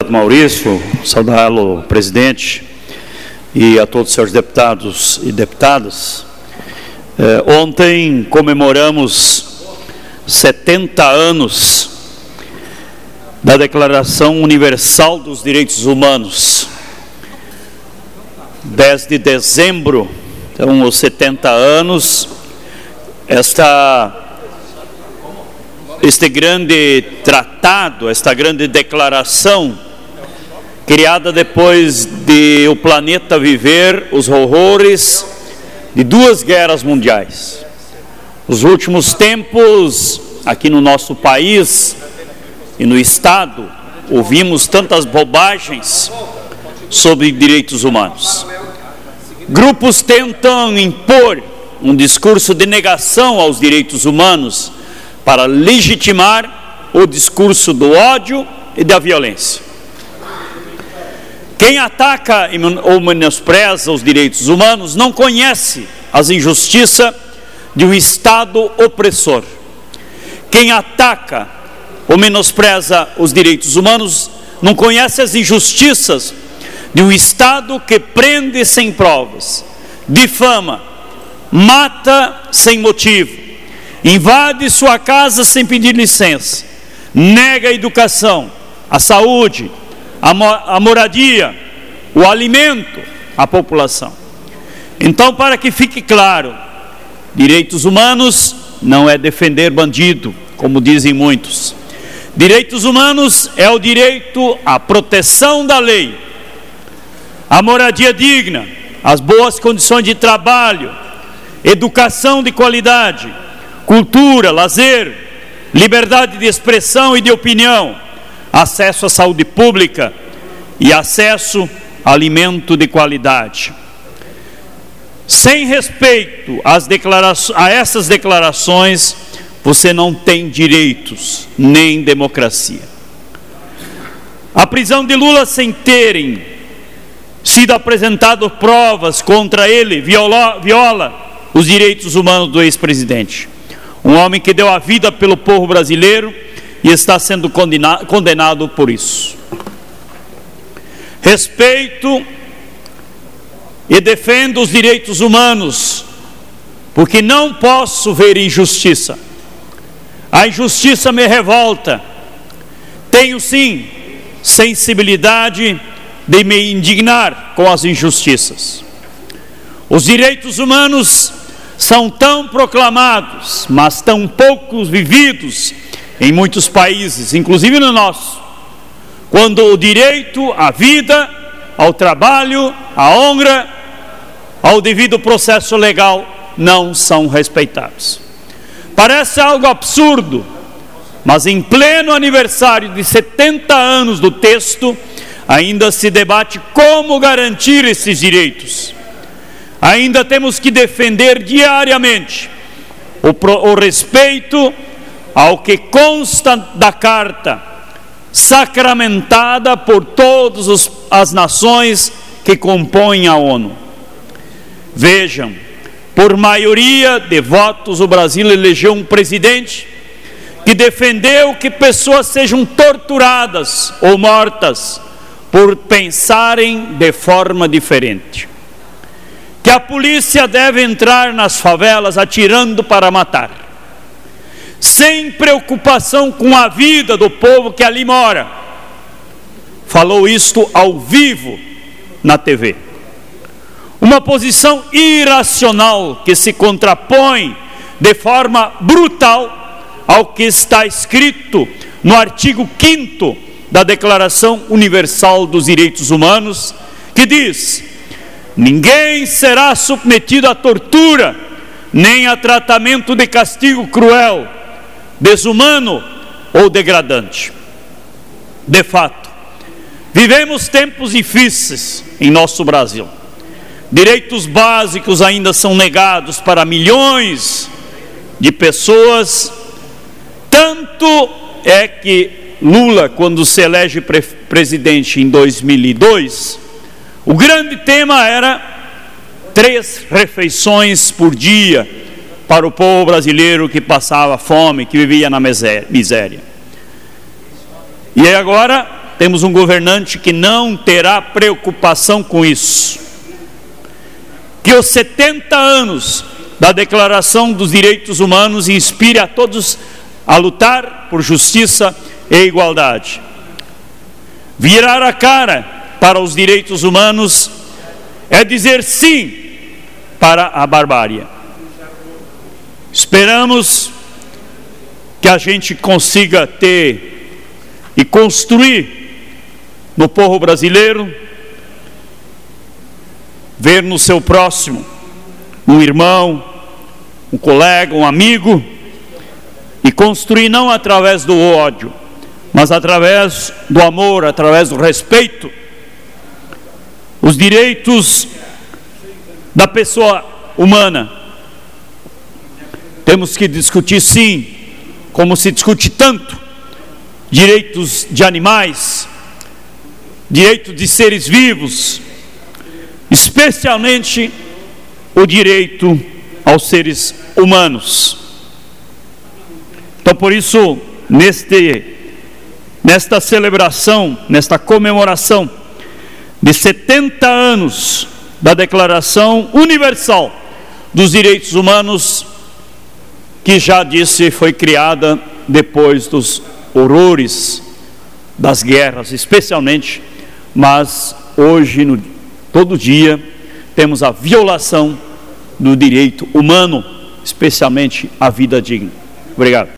deputado Maurício, saudá-lo, presidente, e a todos os senhores deputados e deputadas. Ontem comemoramos 70 anos da Declaração Universal dos Direitos Humanos. 10 de dezembro, então os 70 anos, este grande tratado, esta grande declaração, criada depois de o planeta viver os horrores de 2 guerras mundiais. Nos últimos tempos, aqui no nosso país e no Estado, ouvimos tantas bobagens sobre direitos humanos. Grupos tentam impor um discurso de negação aos direitos humanos para legitimar o discurso do ódio e da violência. Quem ataca ou menospreza os direitos humanos não conhece as injustiças de um Estado opressor. Quem ataca ou menospreza os direitos humanos não conhece as injustiças de um Estado que prende sem provas, difama, mata sem motivo, invade sua casa sem pedir licença, nega a educação, a saúde, a moradia, o alimento à população. Então, para que fique claro, direitos humanos não é defender bandido, como dizem muitos. Direitos humanos é o direito à proteção da lei, à moradia digna, às boas condições de trabalho, educação de qualidade, cultura, lazer, liberdade de expressão e de opinião, acesso à saúde pública e acesso a alimento de qualidade. Sem respeito a essas declarações, você não tem direitos nem democracia. A prisão de Lula, sem terem sido apresentadas provas contra ele, viola os direitos humanos do ex-presidente. Um homem que deu a vida pelo povo brasileiro e está sendo condenado por isso. Respeito e defendo os direitos humanos, porque não posso ver injustiça. A injustiça me revolta. Tenho sim sensibilidade de me indignar com as injustiças. Os direitos humanos são tão proclamados, mas tão poucos vividos em muitos países, inclusive no nosso, quando o direito à vida, ao trabalho, à honra, ao devido processo legal não são respeitados. Parece algo absurdo, mas em pleno aniversário de 70 anos do texto, ainda se debate como garantir esses direitos. Ainda temos que defender diariamente o respeito ao que consta da Carta, sacramentada por todas as nações que compõem a ONU. Vejam, por maioria de votos, o Brasil elegeu um presidente que defendeu que pessoas sejam torturadas ou mortas por pensarem de forma diferente. Que a polícia deve entrar nas favelas atirando para matar, sem preocupação com a vida do povo que ali mora. Falou isto ao vivo na TV. Uma posição irracional que se contrapõe de forma brutal ao que está escrito no artigo 5º da Declaração Universal dos Direitos Humanos, que diz: ninguém será submetido à tortura, nem a tratamento de castigo cruel, desumano ou degradante. De fato, vivemos tempos difíceis em nosso Brasil. Direitos básicos ainda são negados para milhões de pessoas. Tanto é que Lula, quando se elege presidente em 2002, o grande tema era 3 refeições por dia para o povo brasileiro que passava fome, que vivia na miséria. E agora temos um governante que não terá preocupação com isso. Que os 70 anos da Declaração dos Direitos Humanos inspire a todos a lutar por justiça e igualdade. Virar a cara para os direitos humanos é dizer sim para a barbárie. Esperamos que a gente consiga ter e construir no povo brasileiro, ver no seu próximo um irmão, um colega, um amigo, e construir não através do ódio, mas através do amor, através do respeito, os direitos da pessoa humana. Temos que discutir sim, como se discute tanto, direitos de animais, direitos de seres vivos, especialmente o direito aos seres humanos. Então, por isso, nesta celebração, nesta comemoração de 70 anos da Declaração Universal dos Direitos Humanos, que já disse foi criada depois dos horrores das guerras, especialmente, mas hoje, todo dia, temos a violação do direito humano, especialmente a vida digna. Obrigado.